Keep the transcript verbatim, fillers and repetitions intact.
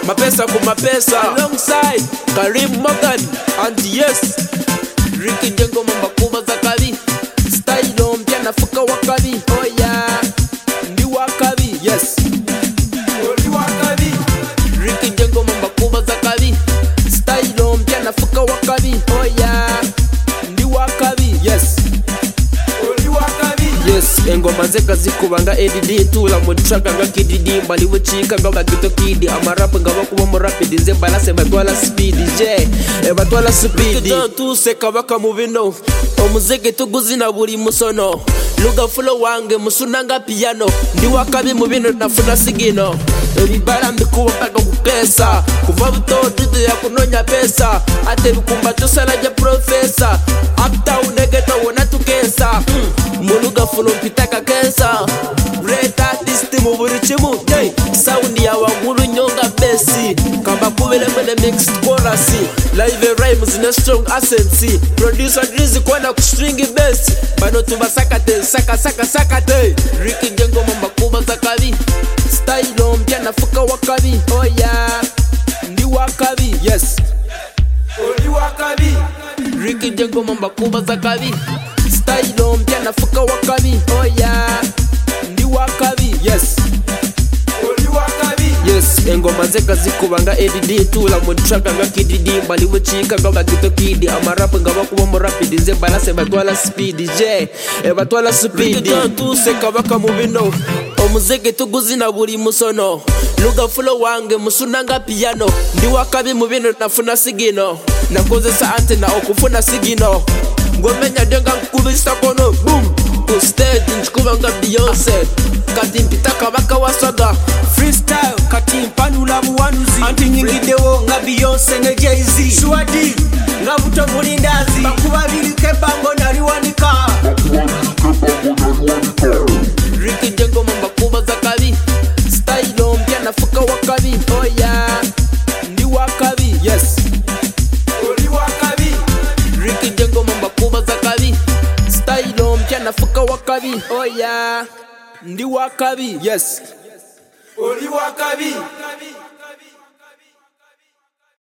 mapesa ku mapesa alongside Karim Morgan and yes Ricky Jengo mamba kuba za kabi style mpya nafuka wakabi oh yeah ndi wakabi yes ndi wakabi Ricky Jengo mamba kuba za kabi style mpya nafuka wakabi oh yeah ndi wakabi yes yes engoma zeka zikubanga E D D tula mu track nga kididi mbali wuchika nga bagito kidi amarap nga bakuba mu rapid nze balase batwala speed je e batwala speed tu seka baka mu bino omuzege tuguzina buri musono luga flow wange musunanga piano ndi wakabi mu bino nafuna sigino ebibala mbikuba paka kukesa kuva buto dudu ya kunonya pesa ate bikumba tusala ja professor uptown negeta wona tukesa mm. muluga fulo mpitaka kensa great artist mu buri chimu hey. sound ya wagulu nyonga besi kamba kubele mene mixed chorus live rhymes na strong accents producer Drizzy kwana ku string bass bano tubasakate saka saka sakate Ricky Jengo mamba kuba zakabi style mpya nafuka wakabi oh yeah ndi wakabi yes ndi wakabi Ricky Jengo mamba kuba zakabi style mpya nafuka wakabi oh yeah ndi wakabi yes ndi wakabi yes engoma zeka zikubanga E D D tula mu track nga kididi mbali wuchika nga bagito kidi amarap nga bakuba mu rapid nze balase batwala speed je e batwala speed tu seka baka mu bino omuzege tuguzina buri musono luga flow wange musunanga piano ndi wakabi mu bino nafuna sigino nakozesa antena okufuna sigino ngomenya denga kubisa kono boom ku stage nchikubanga Beyonce kati mpitaka baka wasaga freestyle kati mpanula muwanuzi anti nyingidewo nga Beyonce ne Jay-Z Swadi nga buto mulindazi bakuba bilike bango naliwanika Ricky Jengo mamba kuba zakabi style mpya nafuka wakabi oh yeah ndi wakabi yes ndi wakabi Ricky Jengo mamba kuba zakabi style mpya nafuka wakabi oh yeah ndi wakabi yes ndi wakabi